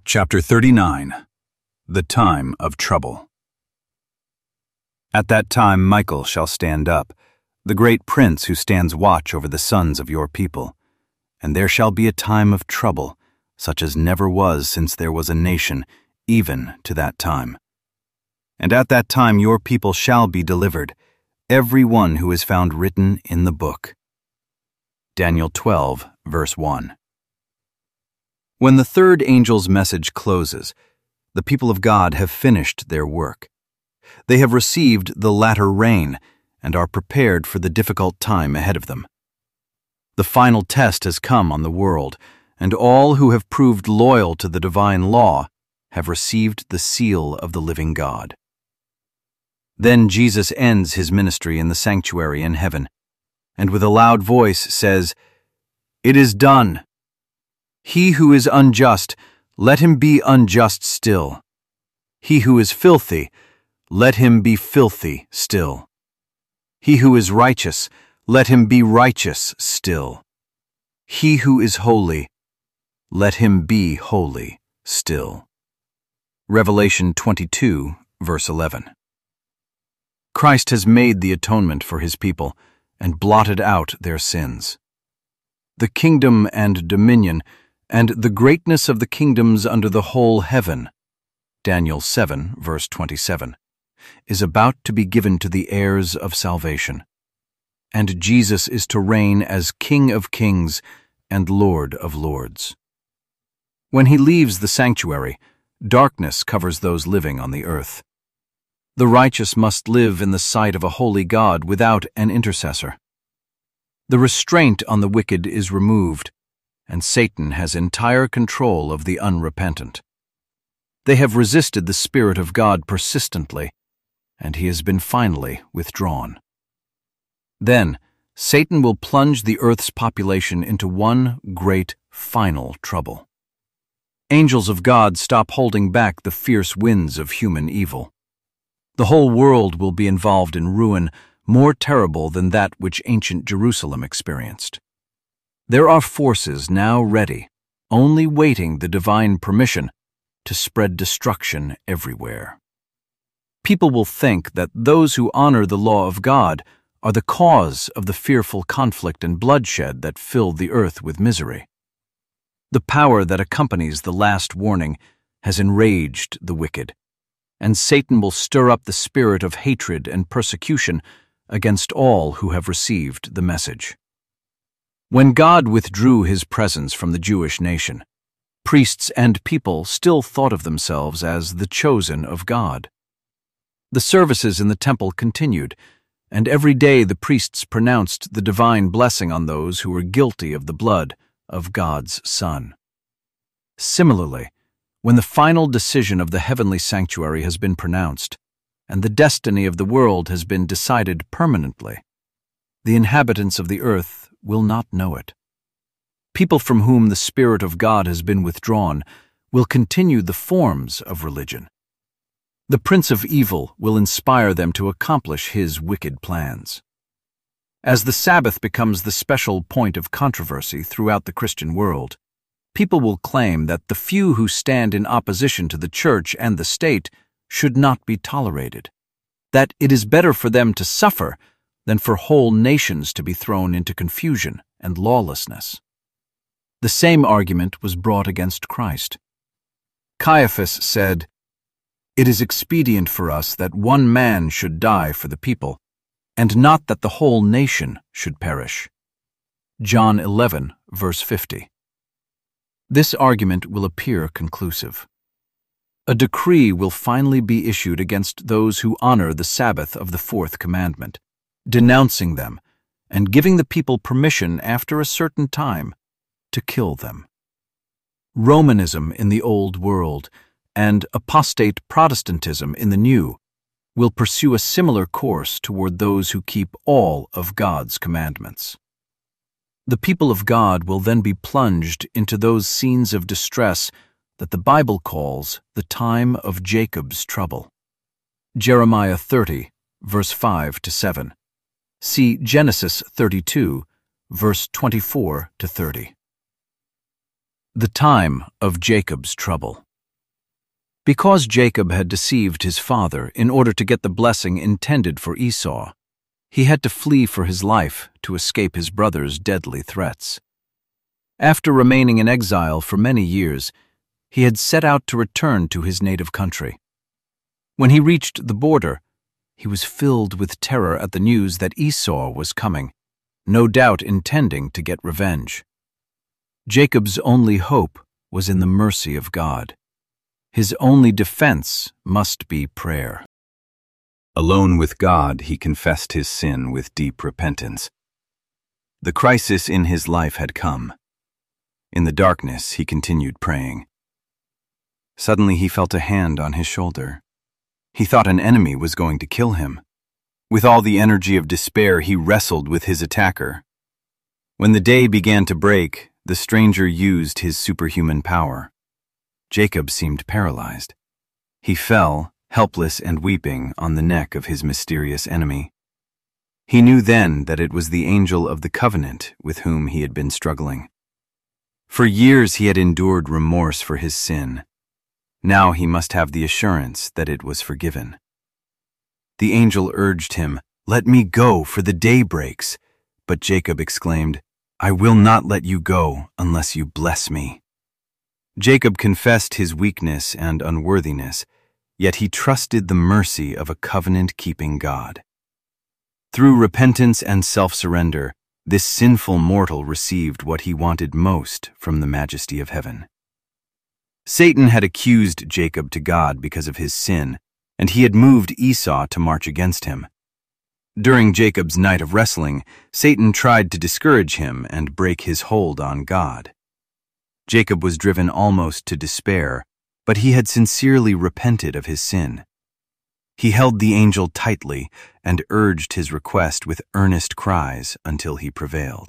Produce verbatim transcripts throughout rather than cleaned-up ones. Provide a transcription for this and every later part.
Chapter thirty-nine. The Time of Trouble. At that time Michael shall stand up, the great prince who stands watch over the sons of your people. And there shall be a time of trouble, such as never was since there was a nation, even to that time. And at that time your people shall be delivered, every one who is found written in the book. Daniel twelve, verse one. When the third angel's message closes, the people of God have finished their work. They have received the latter rain and are prepared for the difficult time ahead of them. The final test has come on the world, and all who have proved loyal to the divine law have received the seal of the living God. Then Jesus ends his ministry in the sanctuary in heaven, and with a loud voice says, "It is done. He who is unjust, let him be unjust still. He who is filthy, let him be filthy still. He who is righteous, let him be righteous still. He who is holy, let him be holy still." Revelation twenty-two, verse eleven. Christ has made the atonement for his people and blotted out their sins. The kingdom and dominion and the greatness of the kingdoms under the whole heaven, Daniel seven, verse twenty-seven, is about to be given to the heirs of salvation. And Jesus is to reign as King of kings and Lord of lords. When he leaves the sanctuary, darkness covers those living on the earth. The righteous must live in the sight of a holy God without an intercessor. The restraint on the wicked is removed, and Satan has entire control of the unrepentant. They have resisted the Spirit of God persistently, and he has been finally withdrawn. Then Satan will plunge the earth's population into one great final trouble. Angels of God stop holding back the fierce winds of human evil. The whole world will be involved in ruin more terrible than that which ancient Jerusalem experienced. There are forces now ready, only waiting the divine permission to spread destruction everywhere. People will think that those who honor the law of God are the cause of the fearful conflict and bloodshed that filled the earth with misery. The power that accompanies the last warning has enraged the wicked, and Satan will stir up the spirit of hatred and persecution against all who have received the message. When God withdrew his presence from the Jewish nation, priests and people still thought of themselves as the chosen of God. The services in the temple continued, and every day the priests pronounced the divine blessing on those who were guilty of the blood of God's Son. Similarly, when the final decision of the heavenly sanctuary has been pronounced, and the destiny of the world has been decided permanently, the inhabitants of the earth will not know it. People from whom the Spirit of God has been withdrawn will continue the forms of religion. The Prince of Evil will inspire them to accomplish his wicked plans. As the Sabbath becomes the special point of controversy throughout the Christian world, people will claim that the few who stand in opposition to the church and the state should not be tolerated, that it is better for them to suffer than for whole nations to be thrown into confusion and lawlessness. The same argument was brought against Christ. Caiaphas said, "It is expedient for us that one man should die for the people, and not that the whole nation should perish." John eleven, verse fifty. This argument will appear conclusive. A decree will finally be issued against those who honor the Sabbath of the fourth commandment, denouncing them and giving the people permission after a certain time to kill them. Romanism in the Old World and apostate Protestantism in the New will pursue a similar course toward those who keep all of God's commandments. The people of God will then be plunged into those scenes of distress that the Bible calls the time of Jacob's trouble. Jeremiah thirty, verse five to seven. See Genesis thirty-two, verse twenty-four to thirty. The time of Jacob's trouble. Because Jacob had deceived his father in order to get the blessing intended for Esau, he had to flee for his life to escape his brother's deadly threats. After remaining in exile for many years, he had set out to return to his native country. When he reached the border, he was filled with terror at the news that Esau was coming, no doubt intending to get revenge. Jacob's only hope was in the mercy of God. His only defense must be prayer. Alone with God, he confessed his sin with deep repentance. The crisis in his life had come. In the darkness, he continued praying. Suddenly, he felt a hand on his shoulder. He thought an enemy was going to kill him. With all the energy of despair, he wrestled with his attacker. When the day began to break, the stranger used his superhuman power. Jacob seemed paralyzed. He fell, helpless and weeping, on the neck of his mysterious enemy. He knew then that it was the angel of the covenant with whom he had been struggling. For years he had endured remorse for his sin. Now he must have the assurance that it was forgiven. The angel urged him, "Let me go, for the day breaks." But Jacob exclaimed, "I will not let you go unless you bless me." Jacob confessed his weakness and unworthiness, yet he trusted the mercy of a covenant-keeping God. Through repentance and self-surrender, this sinful mortal received what he wanted most from the majesty of heaven. Satan had accused Jacob to God because of his sin, and he had moved Esau to march against him. During Jacob's night of wrestling, Satan tried to discourage him and break his hold on God. Jacob was driven almost to despair, but he had sincerely repented of his sin. He held the angel tightly and urged his request with earnest cries until he prevailed.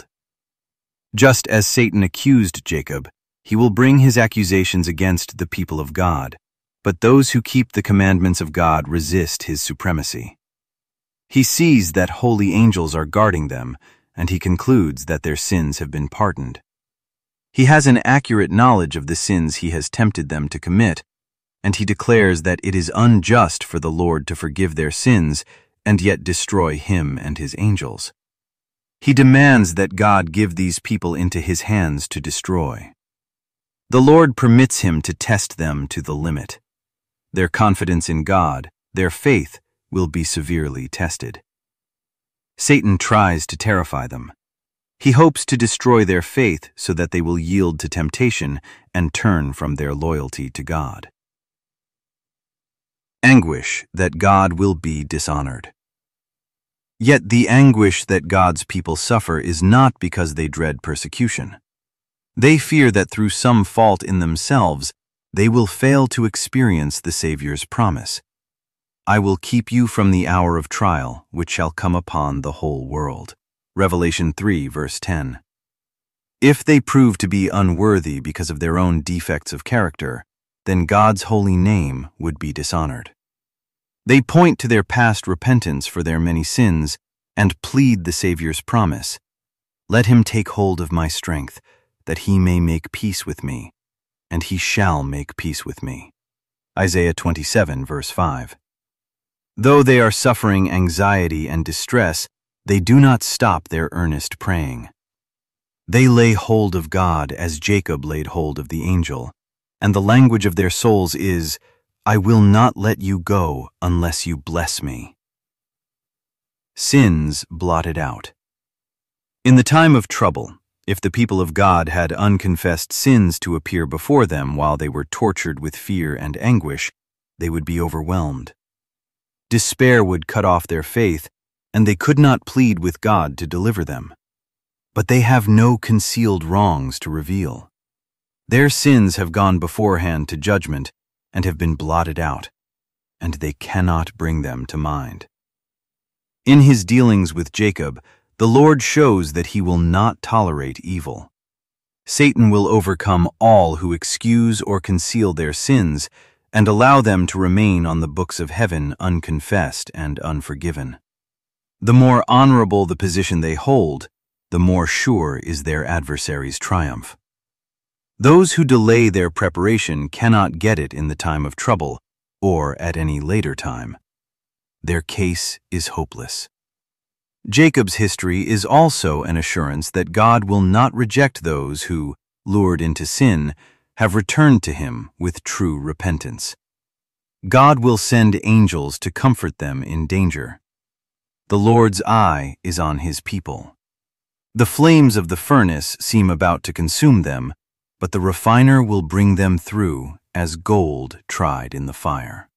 Just as Satan accused Jacob, he will bring his accusations against the people of God, but those who keep the commandments of God resist his supremacy. He sees that holy angels are guarding them, and he concludes that their sins have been pardoned. He has an accurate knowledge of the sins he has tempted them to commit, and he declares that it is unjust for the Lord to forgive their sins and yet destroy him and his angels. He demands that God give these people into his hands to destroy. The Lord permits him to test them to the limit. Their confidence in God, their faith, will be severely tested. Satan tries to terrify them. He hopes to destroy their faith so that they will yield to temptation and turn from their loyalty to God. Anguish that God will be dishonored. Yet the anguish that God's people suffer is not because they dread persecution. They fear that through some fault in themselves, they will fail to experience the Savior's promise. "I will keep you from the hour of trial, which shall come upon the whole world." Revelation three, verse ten. If they prove to be unworthy because of their own defects of character, then God's holy name would be dishonored. They point to their past repentance for their many sins and plead the Savior's promise, "Let him take hold of my strength, that he may make peace with me, and he shall make peace with me." Isaiah twenty-seven, verse five. Though they are suffering anxiety and distress, they do not stop their earnest praying. They lay hold of God as Jacob laid hold of the angel, and the language of their souls is, "I will not let you go unless you bless me." Sins blotted out. In the time of trouble, if the people of God had unconfessed sins to appear before them while they were tortured with fear and anguish, they would be overwhelmed. Despair would cut off their faith, and they could not plead with God to deliver them. But they have no concealed wrongs to reveal. Their sins have gone beforehand to judgment and have been blotted out, and they cannot bring them to mind. In his dealings with Jacob, the Lord shows that he will not tolerate evil. Satan will overcome all who excuse or conceal their sins and allow them to remain on the books of heaven unconfessed and unforgiven. The more honorable the position they hold, the more sure is their adversary's triumph. Those who delay their preparation cannot get it in the time of trouble or at any later time. Their case is hopeless. Jacob's history is also an assurance that God will not reject those who, lured into sin, have returned to him with true repentance. God will send angels to comfort them in danger. The Lord's eye is on his people. The flames of the furnace seem about to consume them, but the refiner will bring them through as gold tried in the fire.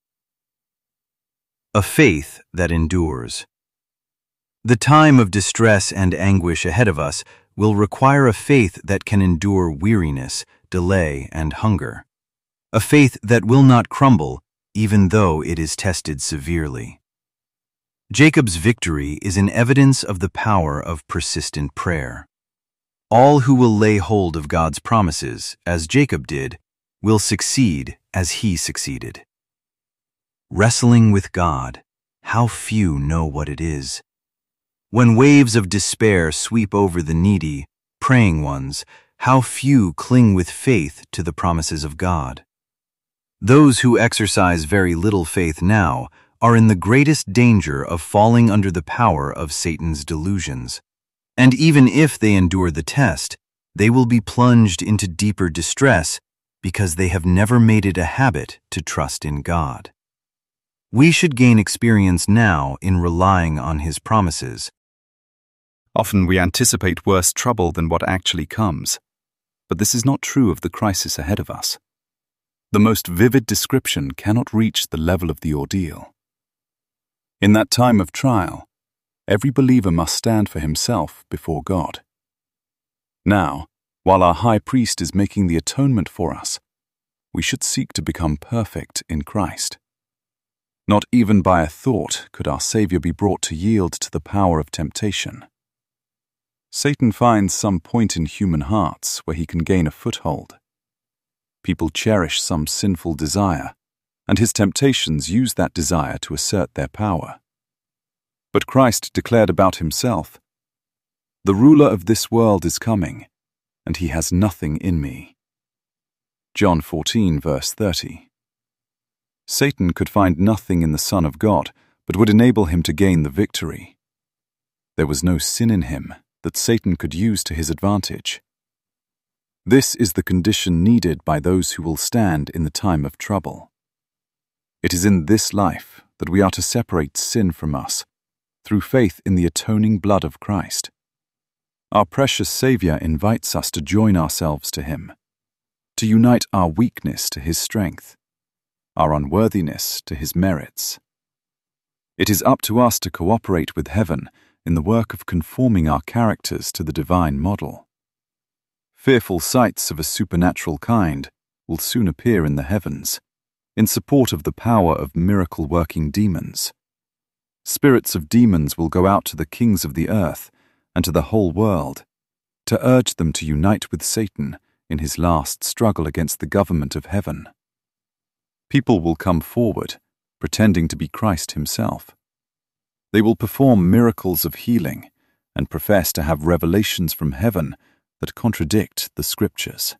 A faith that endures. The time of distress and anguish ahead of us will require a faith that can endure weariness, delay, and hunger. A faith that will not crumble, even though it is tested severely. Jacob's victory is an evidence of the power of persistent prayer. All who will lay hold of God's promises, as Jacob did, will succeed as he succeeded. Wrestling with God, how few know what it is. When waves of despair sweep over the needy, praying ones, how few cling with faith to the promises of God. Those who exercise very little faith now are in the greatest danger of falling under the power of Satan's delusions. And even if they endure the test, they will be plunged into deeper distress because they have never made it a habit to trust in God. We should gain experience now in relying on his promises. Often we anticipate worse trouble than what actually comes, but this is not true of the crisis ahead of us. The most vivid description cannot reach the level of the ordeal. In that time of trial, every believer must stand for himself before God. Now, while our high priest is making the atonement for us, we should seek to become perfect in Christ. Not even by a thought could our Savior be brought to yield to the power of temptation. Satan finds some point in human hearts where he can gain a foothold. People cherish some sinful desire, and his temptations use that desire to assert their power. But Christ declared about himself, "The ruler of this world is coming, and he has nothing in me." John fourteen, verse thirty. Satan could find nothing in the Son of God, but would enable him to gain the victory. There was no sin in him that Satan could use to his advantage. This is the condition needed by those who will stand in the time of trouble. It is in this life that we are to separate sin from us, through faith in the atoning blood of Christ. Our precious Savior invites us to join ourselves to him, to unite our weakness to his strength, our unworthiness to his merits. It is up to us to cooperate with heaven in the work of conforming our characters to the divine model. Fearful sights of a supernatural kind will soon appear in the heavens, in support of the power of miracle-working demons. Spirits of demons will go out to the kings of the earth and to the whole world, to urge them to unite with Satan in his last struggle against the government of heaven. People will come forward, pretending to be Christ himself. They will perform miracles of healing and profess to have revelations from heaven that contradict the Scriptures.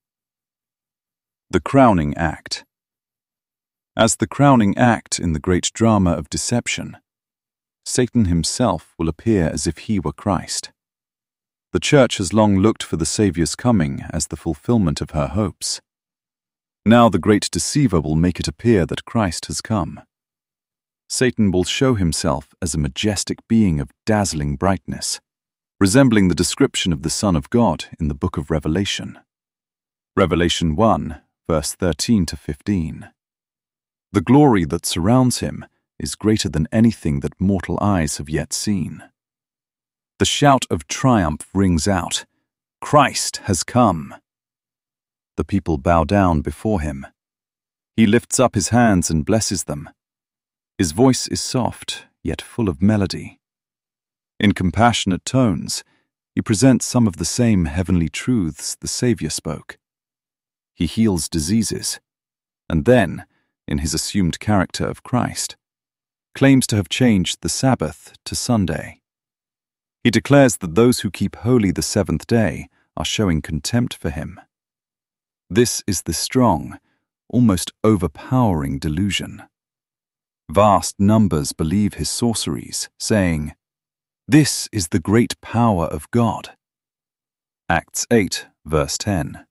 The Crowning Act. As the crowning act in the great drama of deception, Satan himself will appear as if he were Christ. The Church has long looked for the Saviour's coming as the fulfillment of her hopes. Now the great deceiver will make it appear that Christ has come. Satan will show himself as a majestic being of dazzling brightness, resembling the description of the Son of God in the book of Revelation. Revelation one, verse thirteen to fifteen. The glory that surrounds him is greater than anything that mortal eyes have yet seen. The shout of triumph rings out, "Christ has come!" The people bow down before him. He lifts up his hands and blesses them. His voice is soft, yet full of melody. In compassionate tones, he presents some of the same heavenly truths the Savior spoke. He heals diseases, and then, in his assumed character of Christ, claims to have changed the Sabbath to Sunday. He declares that those who keep holy the seventh day are showing contempt for him. This is the strong, almost overpowering delusion. Vast numbers believe his sorceries, saying, "This is the great power of God." Acts eight, verse ten.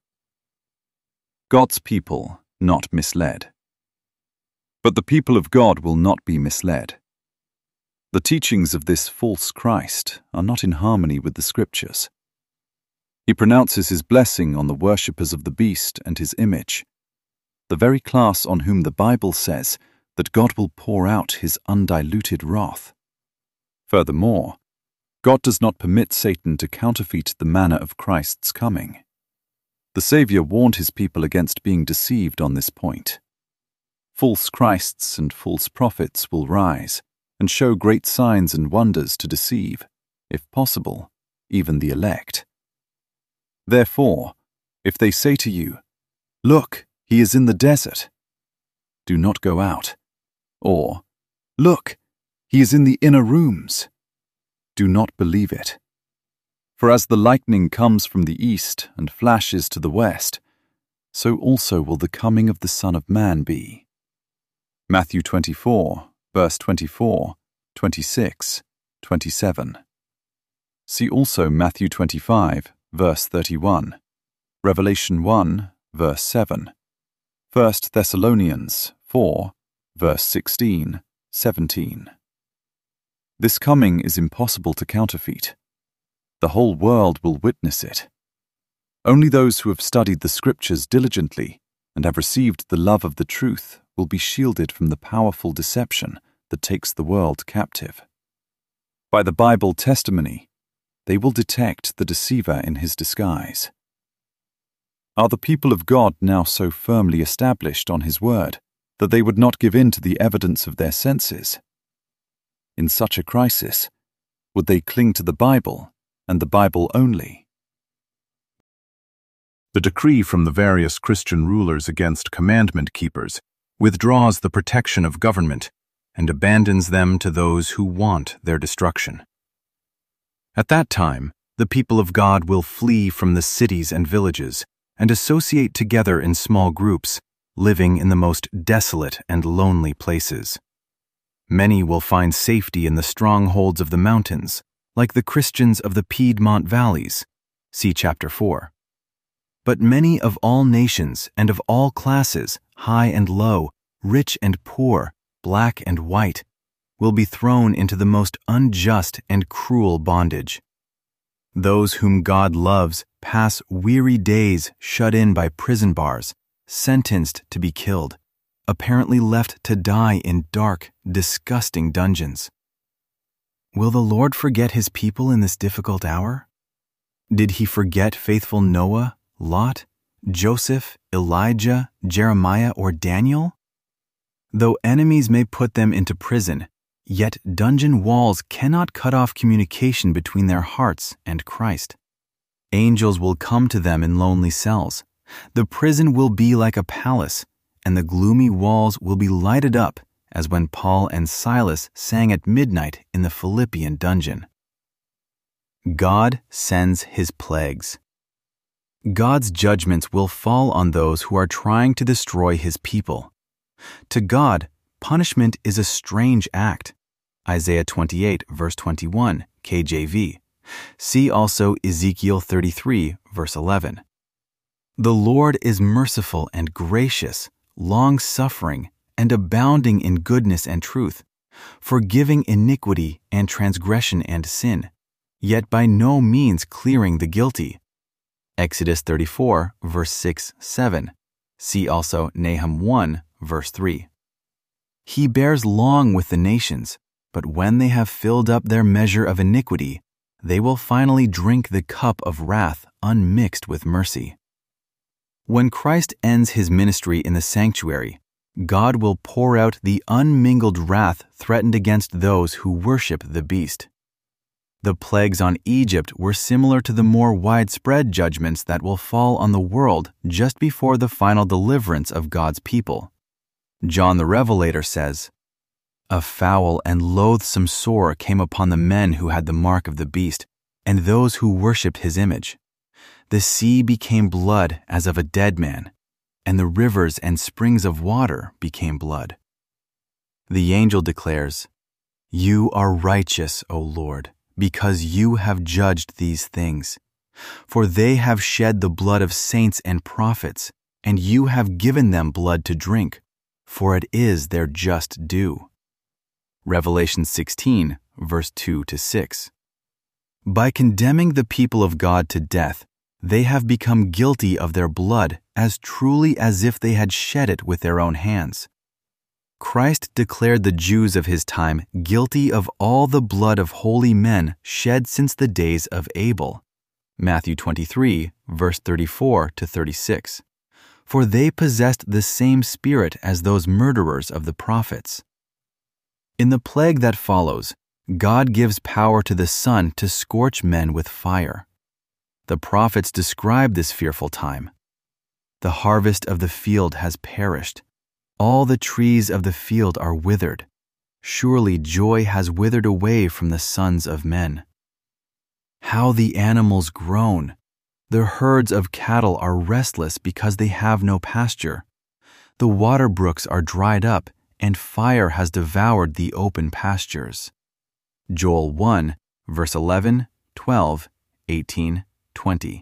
God's people not misled. But the people of God will not be misled. The teachings of this false Christ are not in harmony with the Scriptures. He pronounces his blessing on the worshippers of the beast and his image, the very class on whom the Bible says that God will pour out his undiluted wrath. Furthermore, God does not permit Satan to counterfeit the manner of Christ's coming. The Savior warned his people against being deceived on this point. False Christs and false prophets will rise and show great signs and wonders to deceive, if possible, even the elect. Therefore, if they say to you, "Look, he is in the desert," do not go out. Or, "Look, he is in the inner rooms," do not believe it. For as the lightning comes from the east and flashes to the west, so also will the coming of the Son of Man be. Matthew twenty-four, verse twenty-four, twenty-six, twenty-seven. See also Matthew twenty-five, verse thirty-one, Revelation one, verse seven, First Thessalonians four, verse sixteen, seventeen. This coming is impossible to counterfeit. The whole world will witness it. Only those who have studied the Scriptures diligently and have received the love of the truth will be shielded from the powerful deception that takes the world captive. By the Bible testimony, they will detect the deceiver in his disguise. Are the people of God now so firmly established on his word that they would not give in to the evidence of their senses? In such a crisis, would they cling to the Bible and the Bible only? The decree from the various Christian rulers against commandment keepers withdraws the protection of government and abandons them to those who want their destruction. At that time, the people of God will flee from the cities and villages and associate together in small groups, living in the most desolate and lonely places. Many will find safety in the strongholds of the mountains, like the Christians of the Piedmont valleys. See chapter four. But many of all nations and of all classes, high and low, rich and poor, black and white, will be thrown into the most unjust and cruel bondage. Those whom God loves pass weary days shut in by prison bars, sentenced to be killed, apparently left to die in dark, disgusting dungeons. Will the Lord forget his people in this difficult hour? Did he forget faithful Noah, Lot, Joseph, Elijah, Jeremiah, or Daniel? Though enemies may put them into prison, yet dungeon walls cannot cut off communication between their hearts and Christ. Angels will come to them in lonely cells. The prison will be like a palace, and the gloomy walls will be lighted up as when Paul and Silas sang at midnight in the Philippian dungeon. God sends his plagues. God's judgments will fall on those who are trying to destroy his people. To God, punishment is a strange act. Isaiah twenty-eight, verse twenty-one, K J V. See also Ezekiel thirty-three, verse eleven. The Lord is merciful and gracious, long-suffering, and abounding in goodness and truth, forgiving iniquity and transgression and sin, yet by no means clearing the guilty. Exodus thirty-four, verse six, seven. See also Nahum one, verse three. He bears long with the nations, but when they have filled up their measure of iniquity, they will finally drink the cup of wrath unmixed with mercy. When Christ ends his ministry in the sanctuary, God will pour out the unmingled wrath threatened against those who worship the beast. The plagues on Egypt were similar to the more widespread judgments that will fall on the world just before the final deliverance of God's people. John the Revelator says, "A foul and loathsome sore came upon the men who had the mark of the beast, and those who worshipped his image. The sea became blood as of a dead man, and the rivers and springs of water became blood. The angel declares, "You are righteous, O Lord, because you have judged these things. For they have shed the blood of saints and prophets, and you have given them blood to drink, for it is their just due." Revelation sixteen, verse two to six. By condemning the people of God to death, they have become guilty of their blood as truly as if they had shed it with their own hands. Christ declared the Jews of his time guilty of all the blood of holy men shed since the days of Abel. Matthew twenty-three, verse thirty-four to thirty-six. For they possessed the same spirit as those murderers of the prophets. In the plague that follows, God gives power to the sun to scorch men with fire. The prophets describe this fearful time. The harvest of the field has perished. All the trees of the field are withered. Surely joy has withered away from the sons of men. How the animals groan! The herds of cattle are restless because they have no pasture. The water brooks are dried up, and fire has devoured the open pastures. Joel one, verse eleven, twelve, eighteen, twenty.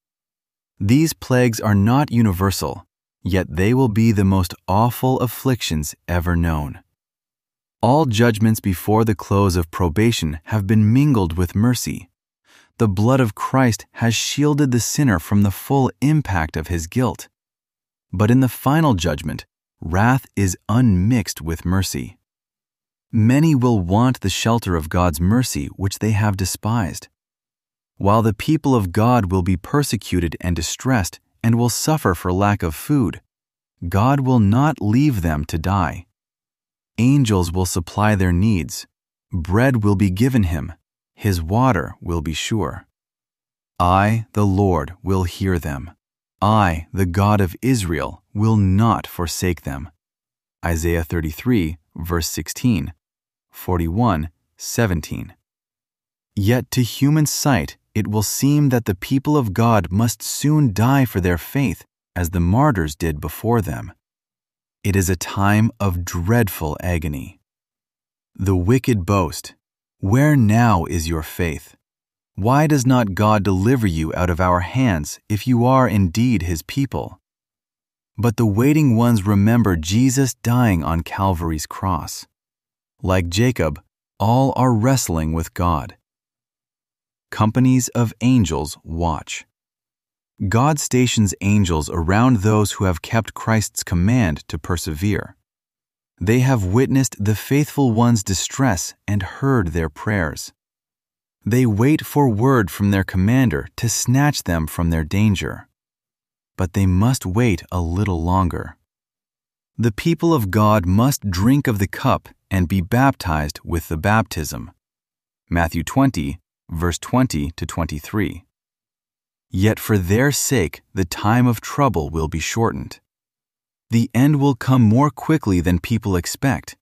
These plagues are not universal, yet they will be the most awful afflictions ever known. All judgments before the close of probation have been mingled with mercy. The blood of Christ has shielded the sinner from the full impact of his guilt. But in the final judgment, wrath is unmixed with mercy. Many will want the shelter of God's mercy, which they have despised. While the people of God will be persecuted and distressed and will suffer for lack of food, God will not leave them to die. Angels will supply their needs. Bread will be given him. His water will be sure. I, the Lord, will hear them. I, the God of Israel, will not forsake them. Isaiah thirty-three, verse sixteen, forty-one, seventeen. Yet to human sight it will seem that the people of God must soon die for their faith, as the martyrs did before them. It is a time of dreadful agony. The wicked boast, "Where now is your faith? Why does not God deliver you out of our hands if you are indeed his people?" But the waiting ones remember Jesus dying on Calvary's cross. Like Jacob, all are wrestling with God. Companies of angels watch. God stations angels around those who have kept Christ's command to persevere. They have witnessed the faithful ones' distress and heard their prayers. They wait for word from their commander to snatch them from their danger. But they must wait a little longer. The people of God must drink of the cup and be baptized with the baptism. Matthew twenty, verse twenty to twenty-three. Yet for their sake the time of trouble will be shortened. The end will come more quickly than people expect.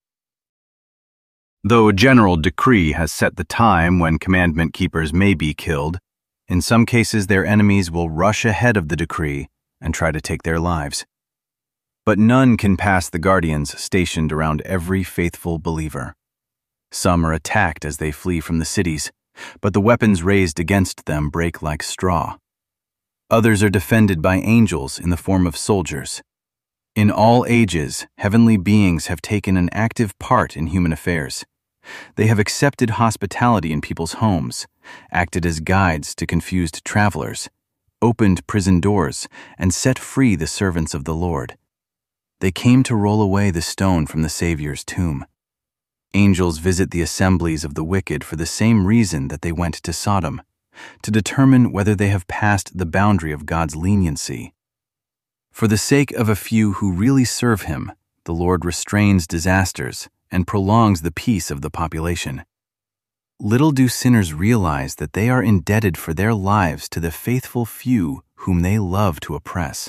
Though a general decree has set the time when commandment keepers may be killed, in some cases their enemies will rush ahead of the decree and try to take their lives. But none can pass the guardians stationed around every faithful believer. Some are attacked as they flee from the cities, but the weapons raised against them break like straw. Others are defended by angels in the form of soldiers. In all ages, heavenly beings have taken an active part in human affairs. They have accepted hospitality in people's homes, acted as guides to confused travelers, opened prison doors, and set free the servants of the Lord. They came to roll away the stone from the Savior's tomb. Angels visit the assemblies of the wicked for the same reason that they went to Sodom, to determine whether they have passed the boundary of God's leniency. For the sake of a few who really serve him, the Lord restrains disasters and prolongs the peace of the population. Little do sinners realize that they are indebted for their lives to the faithful few whom they love to oppress.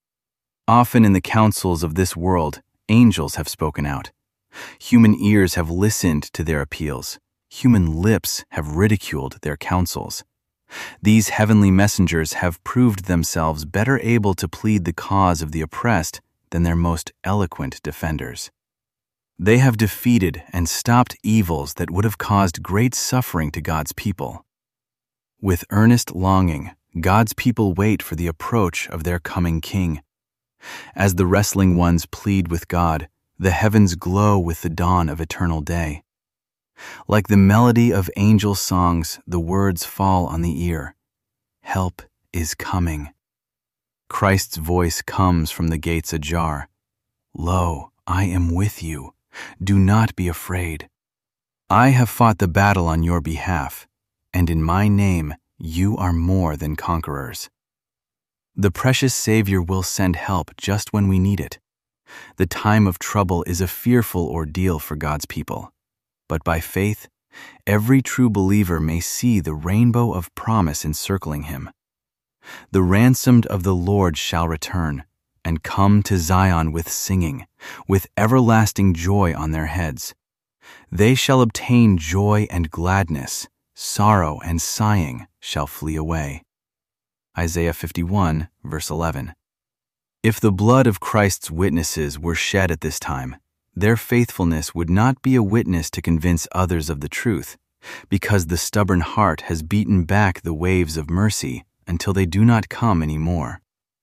Often in the councils of this world, angels have spoken out. Human ears have listened to their appeals. Human lips have ridiculed their counsels. These heavenly messengers have proved themselves better able to plead the cause of the oppressed than their most eloquent defenders. They have defeated and stopped evils that would have caused great suffering to God's people. With earnest longing, God's people wait for the approach of their coming King. As the wrestling ones plead with God, the heavens glow with the dawn of eternal day. Like the melody of angel songs, the words fall on the ear. Help is coming. Christ's voice comes from the gates ajar. Lo, I am with you. Do not be afraid. I have fought the battle on your behalf, and in my name you are more than conquerors. The precious Savior will send help just when we need it. The time of trouble is a fearful ordeal for God's people, but by faith, every true believer may see the rainbow of promise encircling him. The ransomed of the Lord shall return, and come to Zion with singing, with everlasting joy on their heads. They shall obtain joy and gladness, sorrow and sighing shall flee away. Isaiah fifty-one, verse eleven. If the blood of Christ's witnesses were shed at this time, their faithfulness would not be a witness to convince others of the truth, because the stubborn heart has beaten back the waves of mercy until they do not come any more.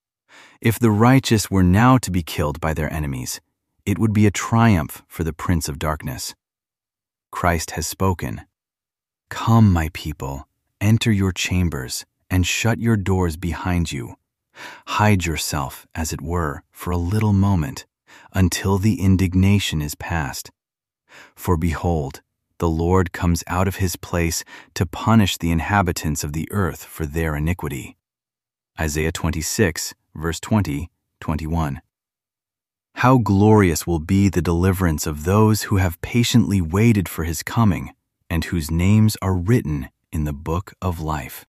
If the righteous were now to be killed by their enemies, it would be a triumph for the prince of darkness. Christ has spoken. Come, my people, enter your chambers, and shut your doors behind you. Hide yourself, as it were, for a little moment, until the indignation is past. For behold, the Lord comes out of his place to punish the inhabitants of the earth for their iniquity. Isaiah twenty-six, verse twenty, twenty-one. How glorious will be the deliverance of those who have patiently waited for his coming, and whose names are written in the book of life.